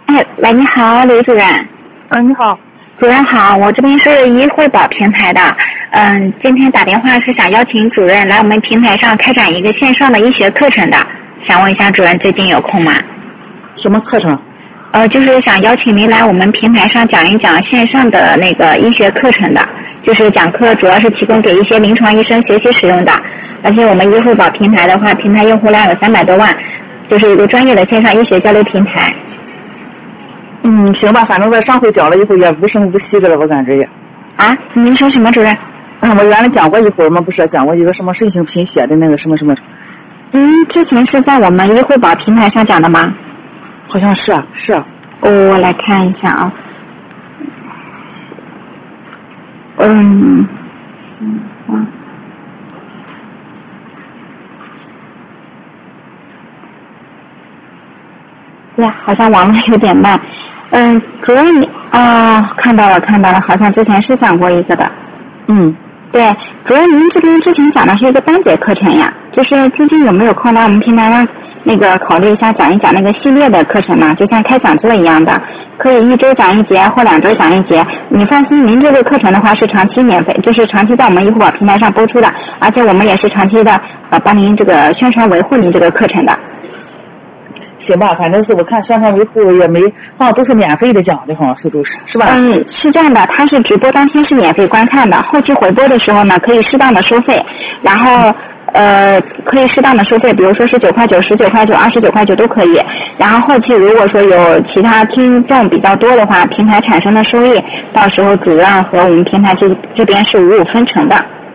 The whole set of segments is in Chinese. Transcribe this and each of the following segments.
哎，喂，你好，刘主任。 你好。 主任好，我这边是医惠宝平台的，今天打电话是想邀请主任来我们平台上开展一个线上的医学课程的，想问一下主任最近有空吗？ 什么课程？ 就是想邀请您来我们平台上讲一讲线上的那个医学课程的，就是讲课主要是提供给一些临床医生学习使用的，而且我们医惠宝平台的话，平台用户量有300多万，就是一个专业的线上医学交流平台。 行吧，反正我上回讲了以后也无声无息的了，我感觉也。 啊？您说什么主任？ 我原来讲过一会儿吗？不是讲过一个什么肾性贫血的那个什么什么。 之前是在我们医惠宝平台上讲的吗？ 好像是啊，是啊。 我来看一下啊。呀，好像网络有点慢。主任看到了，好像之前是讲过一个的。对，主任您这边之前讲的是一个单节课程呀，就是最近有没有空来我们平台上那个考虑一下讲一讲那个系列的课程嘛，就像开讲座一样的，可以1周讲1节或2周讲1节。你放心，您这个课程的话是长期免费，就是长期在我们医护宝平台上播出的，而且我们也是长期的帮您这个宣传维护您这个课程的。 行吧，反正是我看宣传维护也没，好像都是免费的讲的，好像是都是，是吧？ 是这样的，它是直播当天是免费观看的，后期回播的时候呢，可以适当的收费，然后可以适当的收费，比如说19块9、19块9、29块9都可以。然后后期如果说有其他听众比较多的话，平台产生的收益，到时候主任和我们平台这边是55分成的。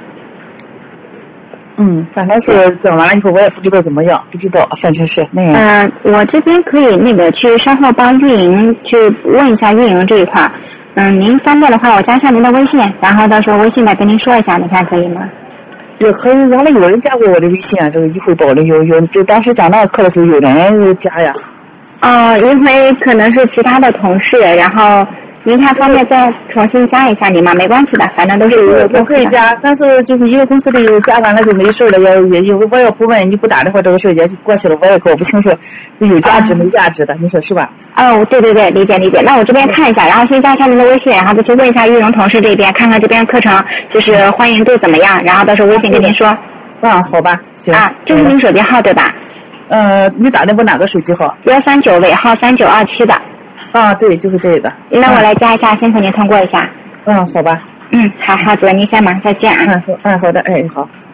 反正是讲完了以后我也不知道怎么样，不知道，反正是那样。 我这边可以那个去稍后帮运营去问一下运营这一块。您方便的话，我加上您的微信，然后到时候微信来跟您说一下，你看可以吗？ 也可以，原来有人加过我的微信啊，这个医惠宝的有，就当时讲那个课的时候有人加呀。 因为可能是其他的同事，然后您看方便再重新加一下你吗？没关系的，反正都是一个公司的。 我可以加，但是就是一个公司的加完了就没事了，也我也不问，你不打电话这个事也过去了，我也搞不清楚有价值没价值的，你说是吧？ 对，理解。那我这边看一下，然后先加上您的微信，然后再去问一下玉荣同事这边，看看这边课程就是欢迎度怎么样，然后到时候微信跟您说。 好吧，行。 这是您手机号对吧？ 你打的我哪个手机号 ？139尾号3927的。 对，就是这个。 那我来加一下，先和您通过一下。 好吧。 好，主任您先忙，再见啊。 好的，好。